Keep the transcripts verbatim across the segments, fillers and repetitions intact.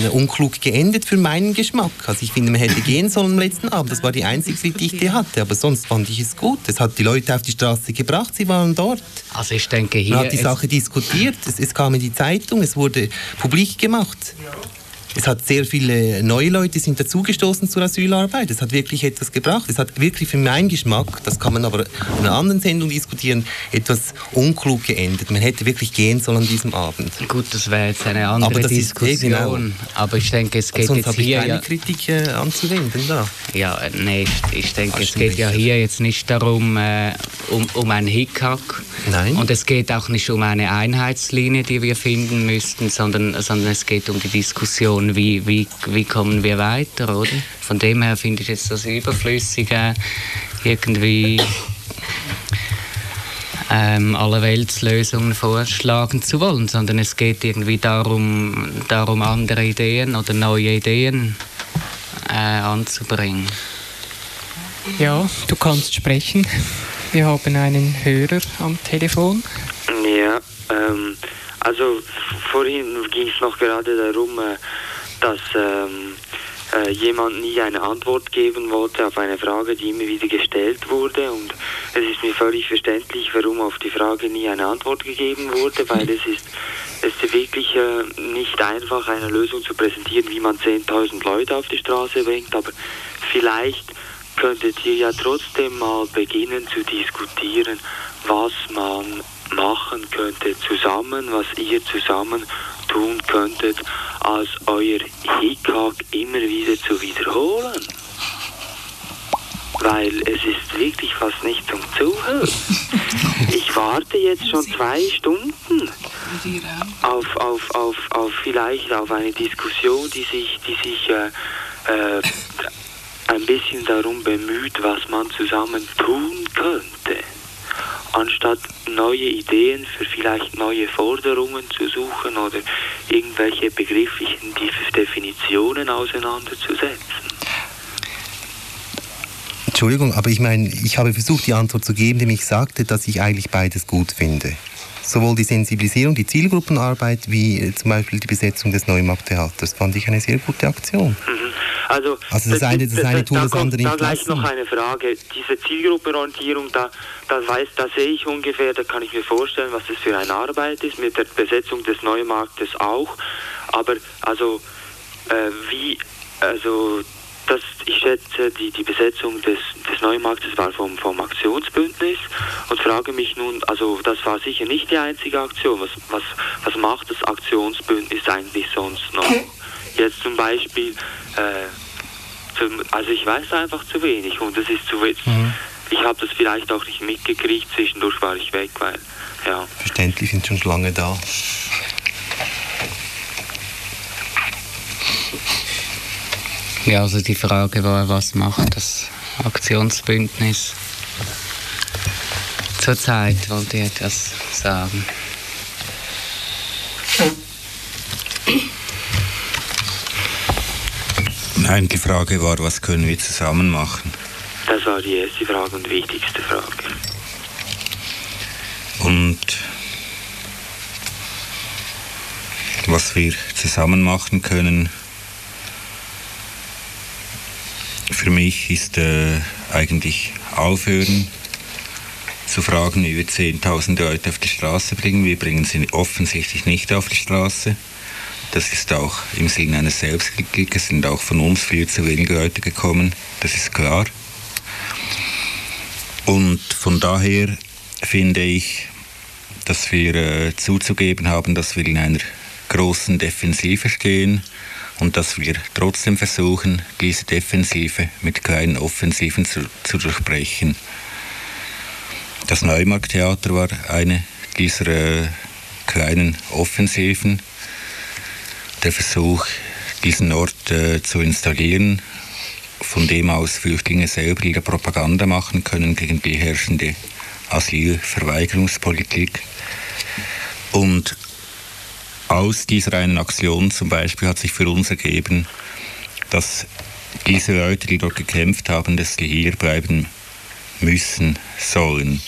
unklug geendet für meinen Geschmack. Also ich finde, man hätte gehen sollen am letzten Abend. Das war die einzige Kritik, die ich hatte. Aber sonst fand ich es gut. Es hat die Leute auf die Straße gebracht, sie waren dort. Also ich denke hier... Man hat die Sache diskutiert, es, es kam in die Zeitung, es wurde publik gemacht. Es hat sehr viele neue Leute sind dazugestoßen zur Asylarbeit. Es hat wirklich etwas gebracht. Es hat wirklich für meinen Geschmack, das kann man aber in einer anderen Sendung diskutieren, etwas unklug geendet. Man hätte wirklich gehen sollen an diesem Abend. Gut, das wäre jetzt eine andere aber das Diskussion. Ist, genau. Aber ich denke, es geht sonst jetzt hier... Sonst habe ich keine ja, Kritik äh, anzuwenden da. Ja, nee, ich, ich denke, es geht ja hier jetzt nicht darum, äh, um, um ein Hickhack. Nein. Und es geht auch nicht um eine Einheitslinie, die wir finden müssten, sondern, sondern es geht um die Diskussion, Wie, wie, wie kommen wir weiter, oder? Von dem her finde ich jetzt das Überflüssige, irgendwie ähm, allerweltslösungen vorschlagen zu wollen, sondern es geht irgendwie darum, darum andere Ideen oder neue Ideen äh, anzubringen. Ja, du kannst sprechen. Wir haben einen Hörer am Telefon. Ja, ähm, also vorhin ging es noch gerade darum, äh, dass ähm, äh, jemand nie eine Antwort geben wollte auf eine Frage, die immer wieder gestellt wurde. Und es ist mir völlig verständlich, warum auf die Frage nie eine Antwort gegeben wurde, weil es ist, es ist wirklich äh, nicht einfach, eine Lösung zu präsentieren, wie man zehntausend Leute auf die Straße bringt. Aber vielleicht könntet ihr ja trotzdem mal beginnen zu diskutieren, was man machen könnte zusammen, was ihr zusammen tun könntet, als euer Hickhack immer wieder zu wiederholen. Weil es ist wirklich fast nicht zum Zuhören. Ich warte jetzt schon zwei Stunden auf, auf, auf, auf vielleicht auf eine Diskussion, die sich, die sich äh, äh, ein bisschen darum bemüht, was man zusammen tun könnte. Anstatt neue Ideen für vielleicht neue Forderungen zu suchen oder irgendwelche begrifflichen Definitionen auseinanderzusetzen. Entschuldigung, aber ich meine, ich habe versucht, die Antwort zu geben, indem ich sagte, dass ich eigentlich beides gut finde. Sowohl die Sensibilisierung, die Zielgruppenarbeit, wie zum Beispiel die Besetzung des Neumarkttheaters, fand ich eine sehr gute Aktion. Mhm. Also, also das, das eine, das eine tut das andere nicht. Da gleich noch eine Frage. Diese Zielgruppenorientierung, da, da, weiß, da sehe ich ungefähr, da kann ich mir vorstellen, was das für eine Arbeit ist, mit der Besetzung des Neumarktes auch. Aber also, äh, wie, also, das, ich schätze, die, die Besetzung des, des Neumarktes war vom, vom Aktionsbündnis und frage mich nun, also das war sicher nicht die einzige Aktion. Was, was, was macht das Aktionsbündnis eigentlich sonst noch? Jetzt zum Beispiel, äh, zum, also ich weiß einfach zu wenig und es ist zu wenig. Mhm. Ich habe das vielleicht auch nicht mitgekriegt, zwischendurch war ich weg, weil, ja. Verständlich, sind schon lange da. Ja, also die Frage war, was macht das Aktionsbündnis zurzeit? Wollt ihr etwas sagen? Nein, die Frage war, was können wir zusammen machen? Das war die erste Frage und wichtigste Frage. Und was wir zusammen machen können, für mich ist äh, eigentlich aufhören zu fragen, wie wir zehntausend Leute auf die Straße bringen. Wir bringen sie offensichtlich nicht auf die Straße. Das ist auch im Sinne eines Selbstkritik. Es sind auch von uns viel zu wenige Leute gekommen, das ist klar. Und von daher finde ich, dass wir äh, zuzugeben haben, dass wir in einer großen Defensive stehen und dass wir trotzdem versuchen, diese Defensive mit kleinen Offensiven zu, zu durchbrechen. Das Neumarkttheater war eine dieser äh, kleinen Offensiven. Der Versuch, diesen Ort äh, zu installieren, von dem aus Flüchtlinge selber ihre Propaganda machen können gegen die herrschende Asylverweigerungspolitik. Und aus dieser einen Aktion zum Beispiel hat sich für uns ergeben, dass diese Leute, die dort gekämpft haben, dass sie hier bleiben müssen, sollen.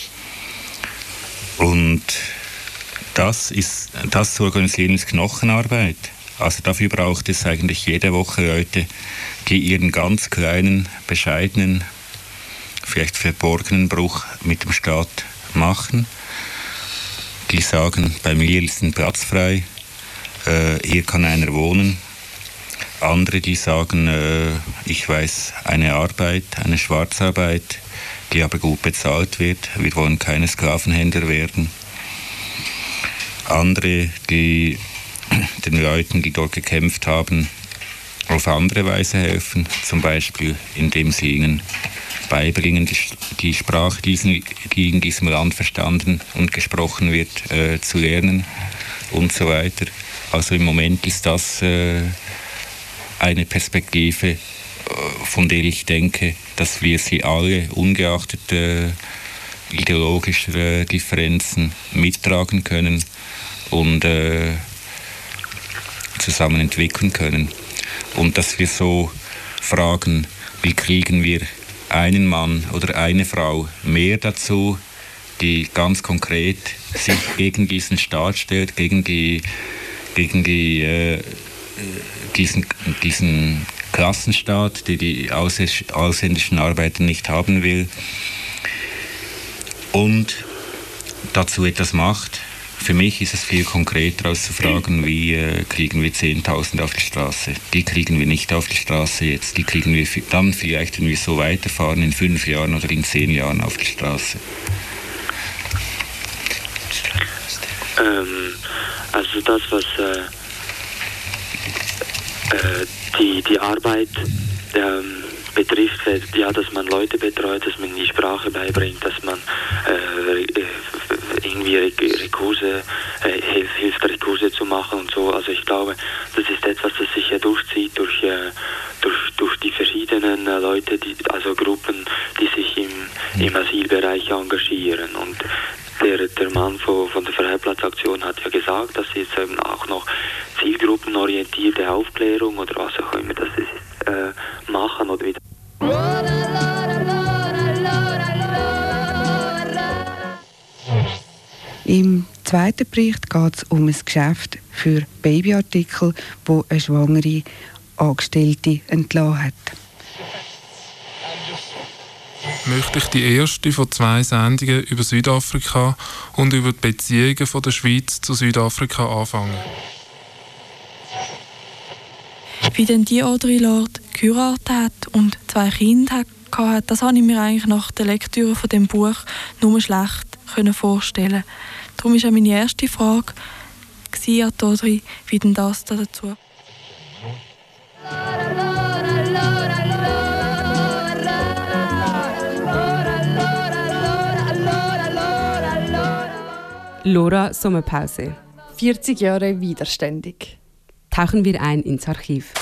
Und das ist, das zu organisieren ist Knochenarbeit. Also dafür braucht es eigentlich jede Woche Leute, die ihren ganz kleinen, bescheidenen, vielleicht verborgenen Bruch mit dem Staat machen. Die sagen, bei mir ist ein Platz frei, äh, hier kann einer wohnen. Andere, die sagen, äh, ich weiß eine Arbeit, eine Schwarzarbeit, die aber gut bezahlt wird. Wir wollen keine Sklavenhändler werden. Andere, die den Leuten, die dort gekämpft haben, auf andere Weise helfen, zum Beispiel indem sie ihnen beibringen, die, die Sprache, die, die in diesem Land verstanden und gesprochen wird, äh, zu lernen und so weiter. Also im Moment ist das äh, eine Perspektive, von der ich denke, dass wir sie alle, ungeachtet äh, ideologischer äh, Differenzen, mittragen können und äh, zusammen entwickeln können. Und dass wir so fragen, wie kriegen wir einen Mann oder eine Frau mehr dazu, die ganz konkret sich gegen diesen Staat stellt, gegen die, gegen die äh, diesen, diesen Klassenstaat, der die ausländischen Arbeiter nicht haben will, und dazu etwas macht. Für mich ist es viel konkreter als zu fragen, wie äh, kriegen wir zehntausend auf die Straße. Die kriegen wir nicht auf die Straße jetzt, die kriegen wir dann vielleicht, wenn wir so weiterfahren, in fünf Jahren oder in zehn Jahren auf die Straße. Ähm, also das, was äh Die, die Arbeit ähm, betrifft, ja, dass man Leute betreut, dass man die Sprache beibringt, dass man äh, irgendwie Rekurse, äh, hilft, hilft, Rekurse zu machen und so. Also ich glaube, das ist etwas, das sich ja durchzieht durch, äh, durch, durch die verschiedenen äh, Leute, die, also Gruppen, die sich im, im Asylbereich engagieren. Und Der, der Mann von, von der Freiplatzaktion hat ja gesagt, dass sie jetzt eben auch noch zielgruppenorientierte Aufklärung oder was auch immer das ist, äh, machen oder wieder. Im zweiten Bericht geht es um ein Geschäft für Babyartikel, wo eine schwangere Angestellte entlassen hat. Möchte ich die erste von zwei Sendungen über Südafrika und über die Beziehungen von der Schweiz zu Südafrika anfangen. Wie denn die Audre Lorde geheiratet hat und zwei Kinder hatte, das habe ich mir eigentlich nach der Lektüre von dem Buch nur schlecht vorstellen. Darum war auch meine erste Frage an Audre, wie denn das da dazu. Lora Sommerpause. vierzig Jahre widerständig. Tauchen wir ein ins Archiv.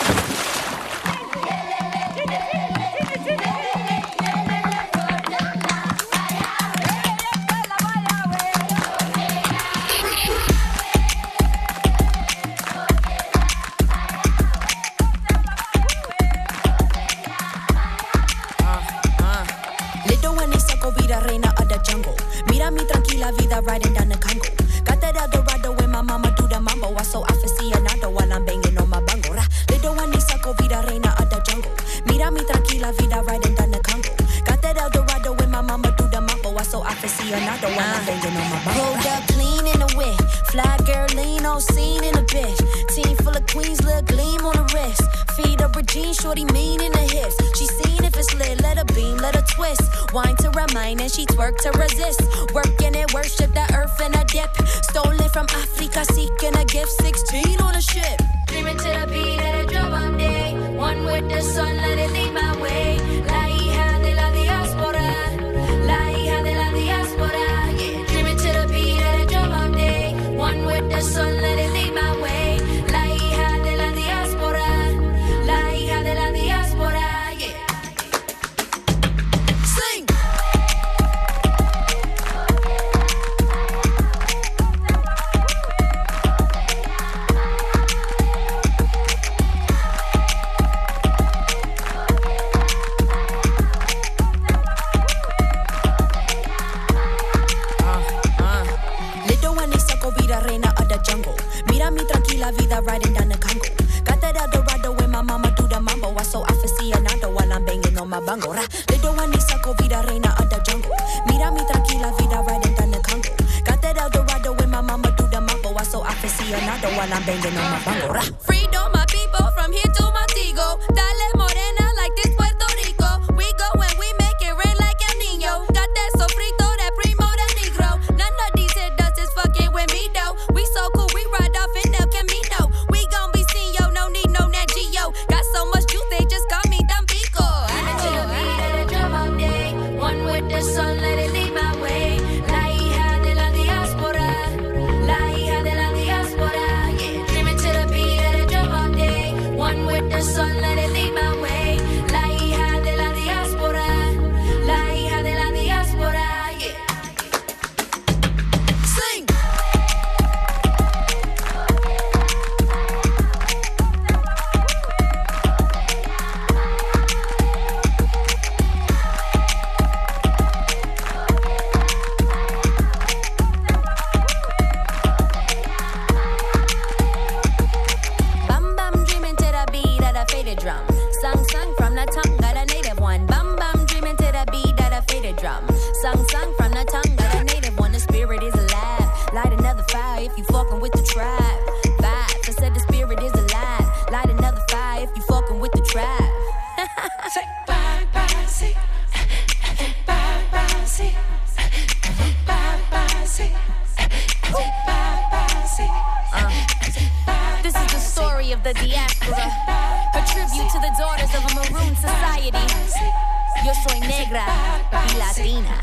bangora. Little one is a vida reina of the jungle. Mira mi tranquila vida riding down the Congo. Got that Eldorado when my mama do the mambo. I so aficionado while I'm banging on my bangora. Freedom, my people, from here to Montego. Dale morena like this Puerto Rico. We go and we make it rain like El Nino. Got that sofrito, that primo, that negro. None of these hit dust is fucking with me though. We so cool, we ride off in El Camino. We gon' be seen, yo, no need no Nat Geo. Got so much juice, they just call me Tampico. I'm into the beat of the drum all day. One with the sun, let it lead my way. La hija de la diáspora. La hija de la diáspora. Yeah, dreaming to the beat of the drum all day. One with the sun, let it lead my way. La hija de la diáspora. La hija de la diáspora. Yeah. Sing. Bam bam dreaming to the beat of the faded drum. Sung sung from the tongue, got a native one. Bam bam dreaming to the beat of the faded drum. Sung sung from the tongue, got a native one. The spirit is alive. Light another fire if you fucking with the tribe. Vibe, I said the spirit is alive. Light another fire if you fucking with the tribe. Say bye bye, see. Bye bye, see. Bye bye, see. Bye bye, see. This is the story of the diaspora, a tribute to the daughters of a maroon society. Yo soy negra y latina.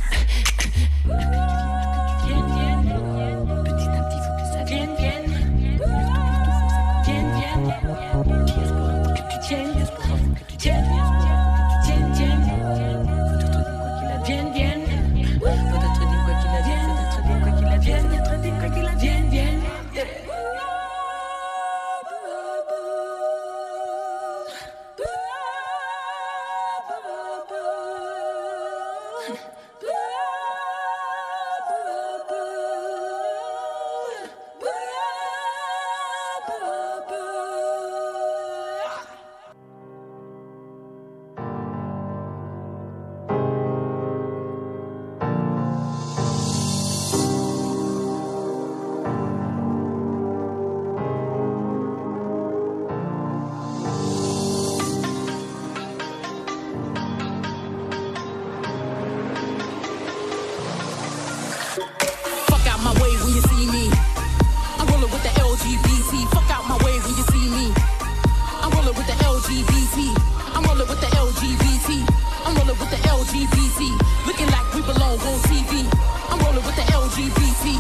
Fuck out my way when you see me. I'm rolling with the L G B T. Fuck out my way when you see me. I'm rolling with the L G B T. I'm rolling with the L G B T. I'm rolling with the L G B T. Looking like we belong on T V. I'm rolling with the L G B T.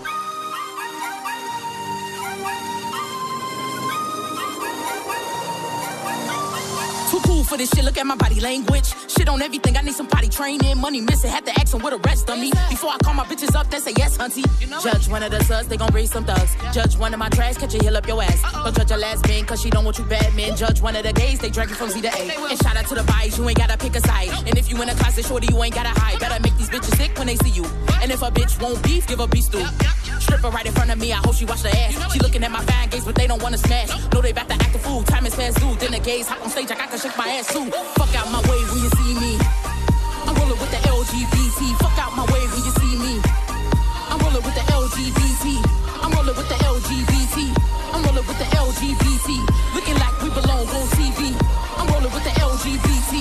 Too cool for this shit, look at my body language. Shit on everything, I need some potty training. Money missing, had to ask them what the rest of me. Before I call my bitches up, they say yes, hunty. You know Judge one of the suds, they gon' raise some thugs. Judge one of my trash, catch a heel up your ass. Don't judge a last man, cause she don't want you bad men. Judge one of the gays, they drag you from Z to A. And shout out to the bias, you ain't gotta pick a side. And if you in a closet, shorty, you ain't gotta hide. Better make these bitches sick when they see you. And if a bitch won't beef, give a beef stew. Stripper right in front of me, I hope she wash her ass. She looking at my fine gays, but they don't wanna smash. Know they about to act a fool, time is fast due. Then the gays hop on stage, like I can shake my ass too. Fuck out my way when you see me. I'm rolling with the L G B T. Fuck out my way when you see me. I'm rolling with the L G B T. I'm rolling with the L G B T. I'm rolling with the L G B T. Looking like we belong on T V. I'm rolling with the L G B T.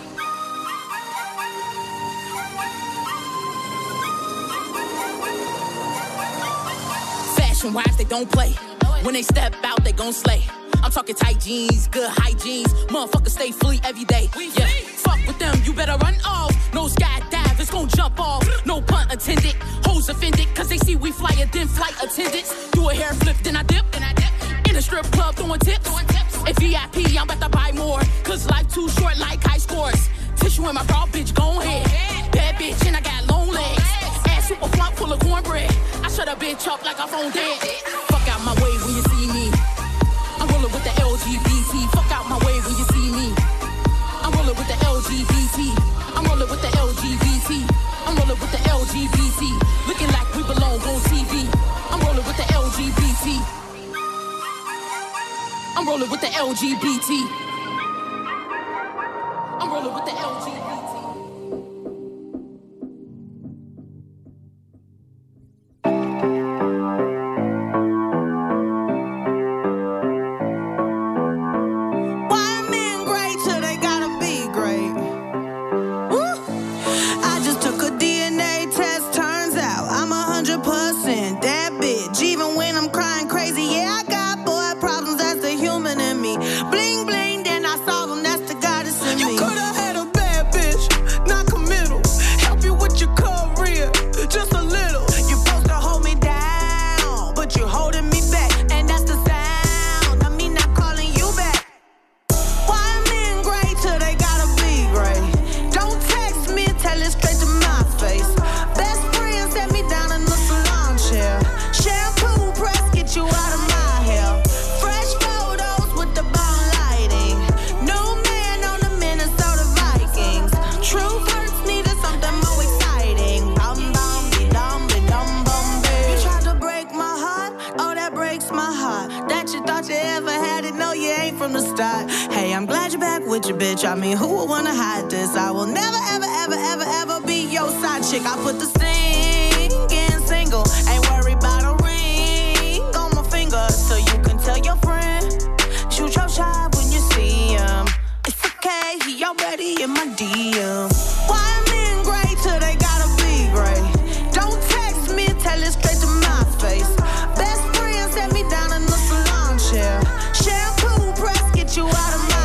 Fashion wise, they don't play. When they step out, they gon' slay. I'm talking tight jeans, good hygiene. Motherfuckers stay fully every day. Yeah, fuck with them, you better run off. No skydive, it's gon' jump off. No pun intended. Hoes offended, cause they see we flyer, then flight attendants. Do a hair flip, then I dip. Then I dip. In a strip club, throwing tips. At V I P, I'm about to buy more. Cause life too short like high scores. Tissue in my bra, bitch, gon' ahead. Bad bitch, and I got long legs. Ass super plump, full of cornbread. I shut a bitch up like a phone dead. Fuck out my way when you see me. I'm rolling with the L G B T. Fuck out my way when you see me. I'm rolling with the L G B T. I'm rolling with the L G B T. I'm rolling with the L G B T. Looking like we belong on T V. I'm rolling with the L G B T. I'm rolling with the L G B T. I'm rolling rolling with the L G B T. I mean, who would wanna hide this? I will never, ever, ever, ever, ever be your side chick. I put the singing single. Ain't worried about a ring on my finger. So you can tell your friend, shoot your shot when you see him. It's okay, he already in my D M. Why men gray till they gotta be gray? Don't text me, tell it straight to my face. Best friend set me down in the salon chair. Shampoo press, get you out of my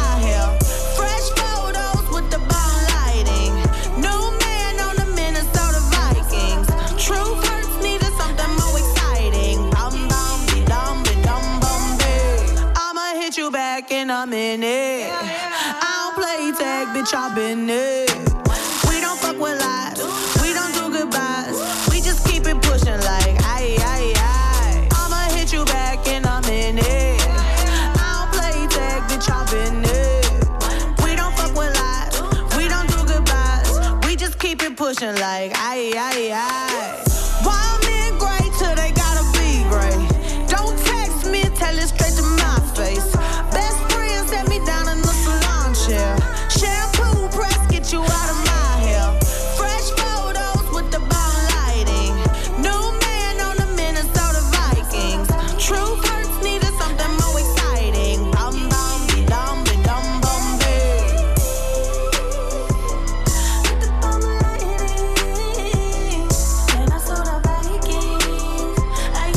and I'm in it. Yeah, yeah. I don't play tag, bitch, I've been it. We don't fuck with lies, we don't do goodbyes. We just keep it pushing like aye, aye, aye. I'ma hit you back and I'm in it. I don't play tag, bitch, I've been it. We don't fuck with lies, we don't do goodbyes. We just keep it pushing like aye, aye, aye. Why men gray till they gotta be gray? Don't text me, tell it straight to my face. Shampoo press, get you out of my hair. Fresh photos with the bomb lighting. New man on the Minnesota Vikings. True hurts needed something more exciting. Dum dum be dum be dum bum be. With the bomb lighting, Minnesota Vikings. Aye.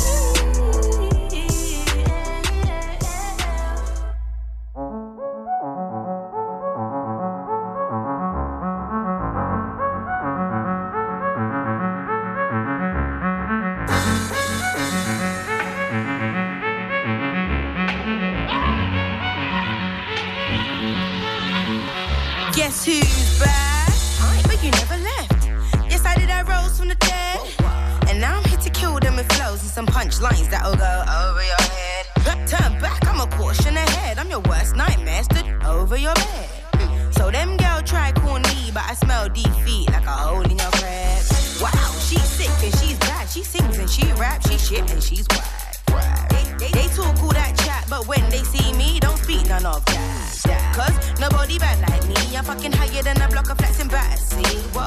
Guess who's back? But you never left. Yes, I did, I rose from the dead. And now I'm here to kill them with flows and some punchlines that'll go over your head. Turn back, I'm a caution ahead. I'm your worst nightmare, stood over your bed. So them girls try call me, but I smell defeat like a hole in your bread. Wow, she's sick and she's bad. She sings and she raps, she shit and she's whack. They, they, they talk all that chat, but when they see me, don't speak none of that. Cause nobody bad like me. I'm fucking higher than a block of flats in Battersea. Whoa.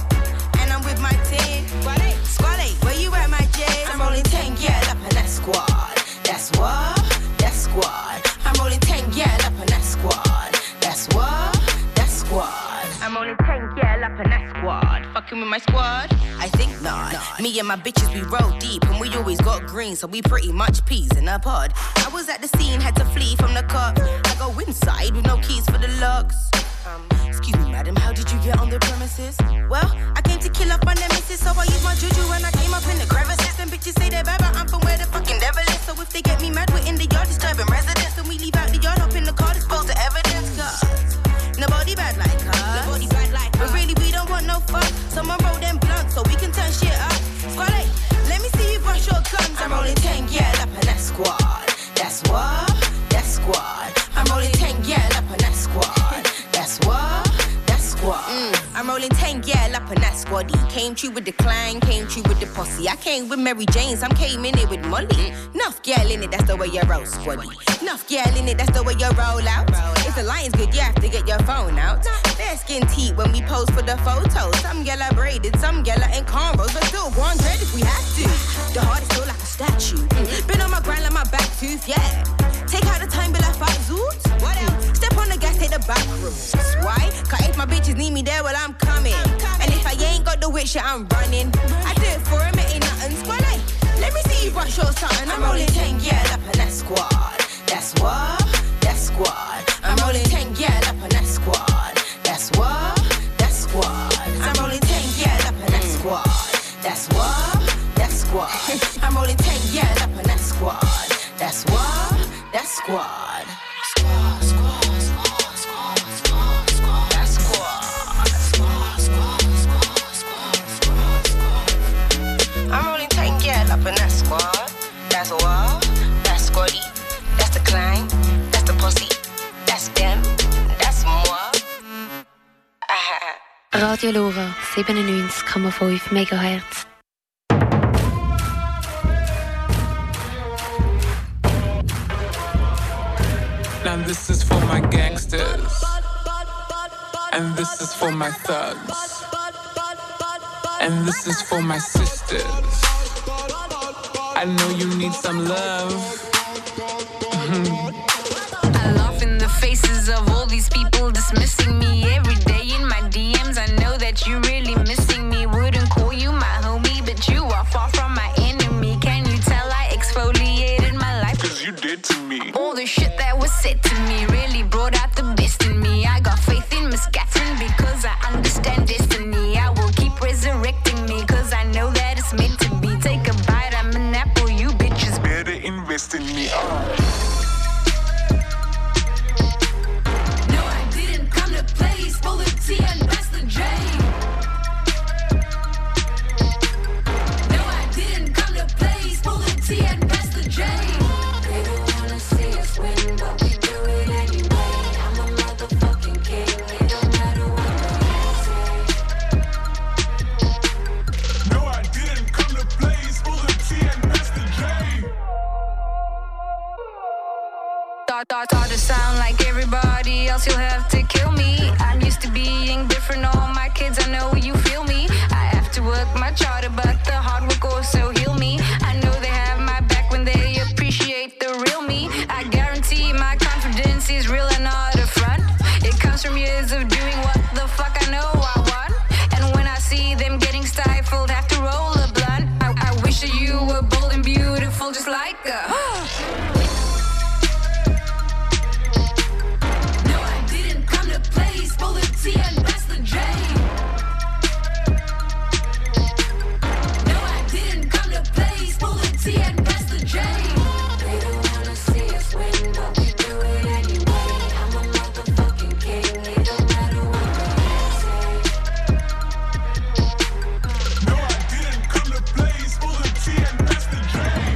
And I'm with my team. Squad eight, squad eight, where you at, my J? I'm rolling ten, yeah, up in that squad. That's what, that's squad. I'm rolling ten, yeah, up in that squad. That's what, that's squad. I'm rolling ten, yeah, up in that squad. Fucking with my squad? I think not. not. Me and my bitches, we roll deep, and we always got green, so we pretty much peas in a pod. I was at the scene, had to flee from the cops. I go inside with no keys for the locks. Um, excuse me, madam, how did you get on the premises? Well, I came to kill off my nemesis, so I used my juju when I came up in the crevices. And bitches say they're bad, but I'm from where the fucking devil is. So if they get me mad, we're in the yard disturbing residents. And we leave out the yard, hop in the car, dispose the evidence. Cause nobody bad like us. Nobody bad like us. But really, we don't want no fuck. Someone roll them blunts so we can turn shit up. Squad eight, let me see you brush your guns. I'm rolling ten, yeah, up in that squad. That's what, that's squad. I'm rolling ten, yeah, up in that squad. That's what, that's squad. Mm. I'm rolling ten, yeah, up in that squaddy. Came true with the clan, came true with the posse. I came with Mary Jane's, I'm came in it with Molly. Nuff girl in it, that's the way you roll, squaddy. Nuff girl in it, that's the way you roll out. If the line's good, you have to get your phone out. They're skin teeth when we pose for the photos. Some gyal are braided, some gyal are in cornrows, but still go on dread if we have to. The heart is still like a statue. Been on my grind like my back tooth, yeah. Take out the time, be like five zoots. What else? Step on the gas, take the back roads. Why? Cause if my bitches need me there, well, I'm coming. And if I ain't got the wit shit, I'm running. I do it for him, it ain't nothing. Squad, like, let me see you brush your something. I'm rolling ten, yeah, up in that squad. That's what, that's squad. I'm rolling ten, yeah, up in that squad. That's what, that's squad. I'm rolling ten, yeah, up in that squad. That's what, that's squad. I'm rolling ten, yeah, up in that squad. That's what, that's squad. Squad, squad, squad, squad, squad, squad. That's squad. Squad, squad, squad, squad, squad, squad. I'm rolling ten, yeah, up in that squad. That's what, that's squaddy. That's the climb, that's the pussy. That's them, that's moi. Radio Lora siebenundneunzig Komma fünf Megahertz. Now this is for my gangsters, and this is for my thugs, and this is for my sisters. I know you need some love. Mm-hmm. I laugh in the faces of all these people dismissing me every day in my D Ms. I know that you're really missing me. Wouldn't call you my homie, but you are far from my enemy. Can you tell I exfoliated my life? Cause you did to me. All the shit that was said to me really brought out the best in me. I got faith in Miss Catherine because I understand destiny. I will keep resurrecting me cause I know that it's meant to be. Take a bite, I'm an apple, you bitches better invest in me. Oh. No, I didn't come to play, full of tea and Master J. No, I didn't come to play, full of tea and Master J. They don't wanna see us win, but we do it anyway. I'm a motherfucking king, it don't matter what they say. No, I didn't come to play, full of tea and Master J. Thought, thought, thought to sound like everybody else, you'll have to kill me. I'm used to being different, all my kids, I know you feel me. I have to work much harder, but the hard work also heal me. I know they have my back when they appreciate the real me. I guarantee my confidence is real and not a front. It comes from years of doing what the fuck I know I want. And when I see them getting stifled, have to roll a blunt. I, I wish that you were bold and beautiful just like a and Master J. No, I didn't come to play, full of tea and Master J. They don't wanna see us win, but we do it anyway. I'm a motherfucking king, it don't matter what they say. No, I didn't come to play, full of tea and Master J.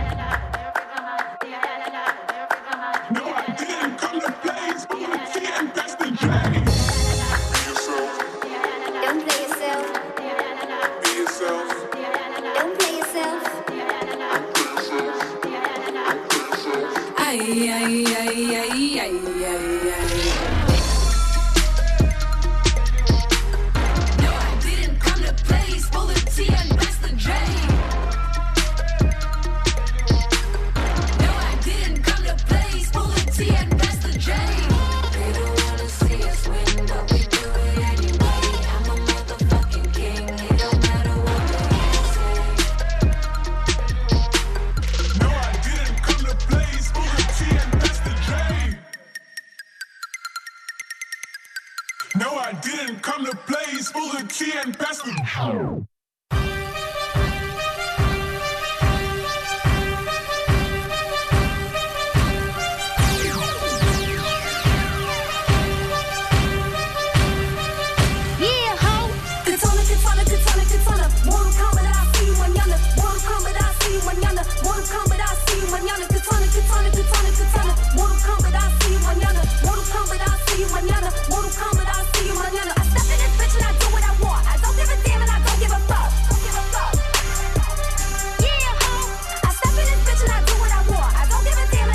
No, I didn't come to play, full of tea and Master J. Ay, ay, ay, ay, ay, ay, ay. No, I didn't come to play, full of tea and Master J. No, I didn't come to play, full of tea and Master J. They don't wanna see us win, but we do it anyway. I'm a motherfucking king, it don't matter what they say. No, I didn't come to play, full of tea and Master J. No, I didn't come to play, full of tea and Master J.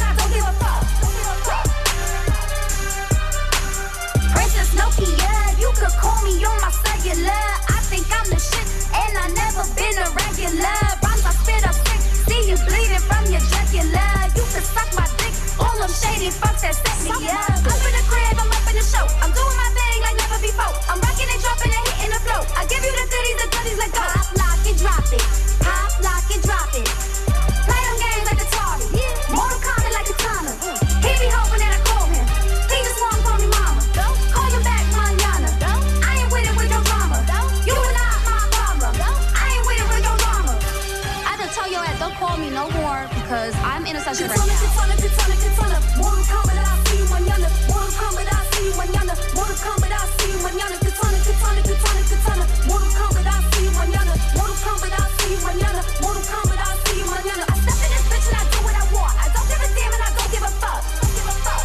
Princess Nokia, you could call me on my cellular. I think I'm the shit, and I never been a regular. Rhymes I spit up sick, see you bleeding from your jugular. You can suck my dick, all them shady fucks that set me up. Up in the crib, I'm up in the show. I'm doing my thing like never before. I'm rocking and dropping and hitting the flow. I give you the goodies, the goodies, let go. Pop, lock, and drop it. Pop, lock, and drop it. Play them games like Atari. Mortal Kombat like Katana. He be hoping that I call him. He just want to call me mama. Call you back, manana. I ain't with it with your drama. You not my problem. I ain't with it with your drama. I done told your ass, don't call me no more because I'm in a session right Katana, now. Katana, Katana, Katana. Mortal Kombat, I see you manana. Mortal Kombat, I see you manana. Mortal Kombat, I see you manana. Katana, Katana, Katana, Katana. Mortal Kombat, I see you manana. Mortal Kombat, I see you manana. Mortal Kombat, I see you manana. I step in this bitch and I do what I want. I don't give a damn and I don't give a fuck. Don't give a fuck.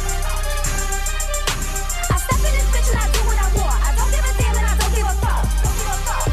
I step in this bitch and I do what I want. I don't give a damn and I don't give a fuck. Don't give a fuck.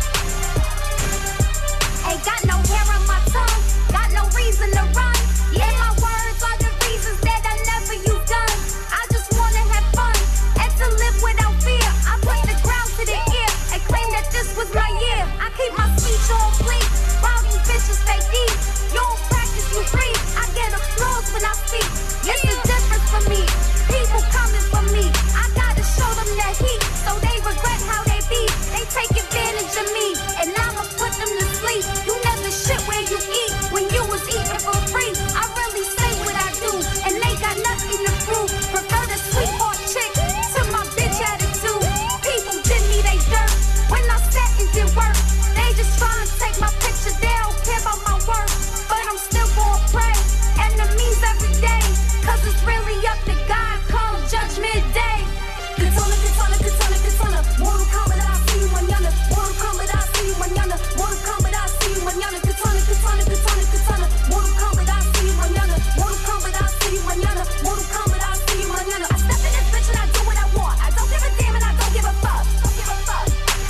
Ain't got no hair on my tongue. Got no reason to run. Yeah, my words are the reasons that I never use guns. I just wanna have fun and to live without fear. I put the ground to the ear and claim that this was my year. I keep my speech on fleek. While these bitches stay deep. You don't practice, you breathe. I get applause when I speak. It's the difference for me. People coming for me. I gotta show them that heat, so they regret how they be. They take advantage of me, and I'ma put them to sleep. You never shit where you eat when you was eating for free. I really say what I do, and they got nothing to prove. Prefer the sweetheart chick to my bitch attitude. People did me they dirt when I sat and did work. They just tryna take my picture, they don't care about my work. But I'm still gon' pray, enemies every day. Cause it's really up to God come judgment day. Katana, katana, katana, katana. Mortal Kombat, I see you manana. Mortal Kombat, I see you manana. Mortal Kombat, I see you manana. Katana, katana, katana, katana. Mortal Kombat, I see you manana. Mortal Kombat, I see you manana. Mortal Kombat, I see you manana. I step in this bitch and I do what I want. I don't give a damn and I don't give a fuck. Don't give a fuck.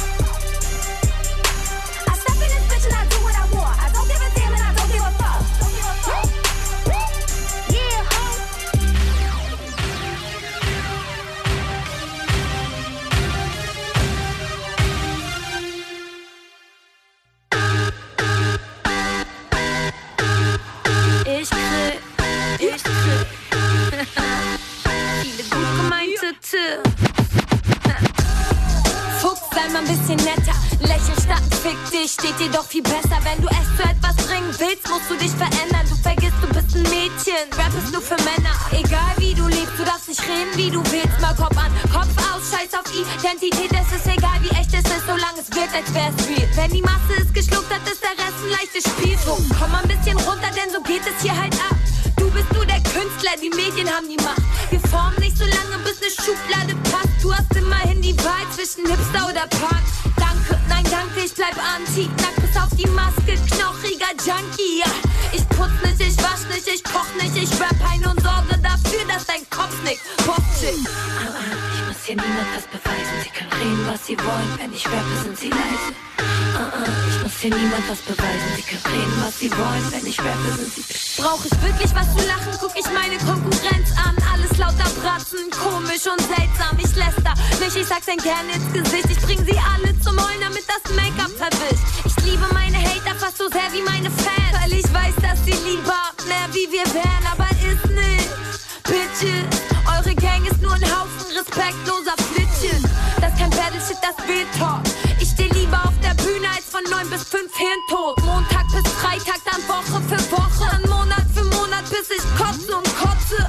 I step in this bitch and I do what I want. I don't give a damn and I don't give a fuck. Don't give a fuck. Yeah, ho. Ich krieg, ich krieg viele gut gemeinte Tipps. Fuchs, sei mal ein bisschen netter. Lächeln statt ein Fick dich, steht dir doch viel besser. Wenn du es zu etwas bringen willst, musst du dich verändern. Du vergisst, du bist ein Mädchen, Rap ist nur für Männer. Egal wie du lebst, du darfst nicht reden, wie du willst. Mal Kopf an, Kopf aus, scheiß auf Identität. Es ist egal, wie echt es ist, solange es wirkt, als wär's real. Wenn die Masse es geschluckt hat, ist der Rest ein leichtes Spiel. So, komm mal ein bisschen runter, denn so geht es hier halt ab. Du bist nur der Künstler, die Medien haben die Macht. Wir formen nicht so lange, bis eine Schublade passt. Du hast immerhin die Wahl zwischen Hipster oder Punk. Danke, nein danke, ich bleib anti. Nackt bis auf die Maske, knochiger Junkie. Ja. Ich putz nicht, ich wasch nicht, ich koch nicht. Ich rap ein und sorge dafür, dass dein Kopf nickt. Boss-Chick. Uh -uh, ich muss hier niemand was beweisen. Sie können reden, was sie wollen. Wenn ich rappe, sind sie leise. Uh -uh, ich muss hier niemand was beweisen. Sie können reden, was sie wollen. Wenn ich rappe, sind sie... Brauch ich wirklich was zu lachen, guck ich meine Konkurrenz an. Alles lauter Bratzen, komisch und seltsam. Ich läster nicht, ich sag's ihnen gerne ins Gesicht. Ich bring sie alle zum Heulen, damit das Make-up verwischt. Ich liebe meine Hater fast so sehr wie meine Fans, weil ich weiß, dass sie lieber mehr wie wir wären, aber ist nicht. Bitches, eure Gang ist nur ein Haufen respektloser Flitches. Das ist kein Battle-Shit, das Real Talk. Ich steh lieber auf der Bühne als von neun bis fünf Hirntod. Montag bis Freitag, dann Woche für Woche, dann Monat für Monat, bis ich kotze und kotze.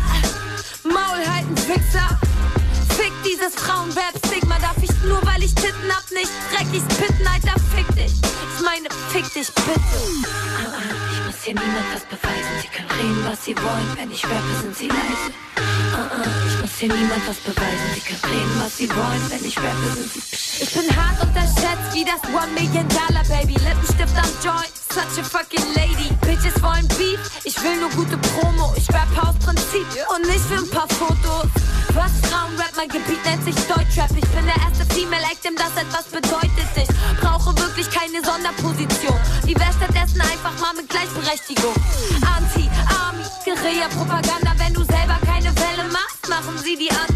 Maul halten, Wichser. Fick dieses Frauenrap-Stigma. Darf ich nur, weil ich Titten hab, nicht dreckig spitten, Alter, fick dich. Ich meine, fick dich bitte. Uh -uh, ich muss hier niemand was beweisen. Sie können reden, was sie wollen. Wenn ich rappe, sind sie leise. Uh -uh, ich muss hier niemand was beweisen. Sie können reden, was sie wollen. Wenn ich rappe, sind sie... Ich bin hart unterschätzt wie das One Million Dollar Baby. Lippenstift am Joint, such a fucking lady. Bitches wollen Beef, ich will nur gute Promo. Ich rap aus Prinzip und nicht für ein paar Fotos. Was Frauenrap, mein Gebiet nennt sich Deutschrap. Ich bin der erste Female Act, dem das etwas bedeutet. Ich brauche wirklich keine Sonderposition. Die wär stattdessen einfach mal mit Gleichberechtigung. Anti, Army, Guerilla-Propaganda. Wenn du selber keine Welle machst, machen sie die an.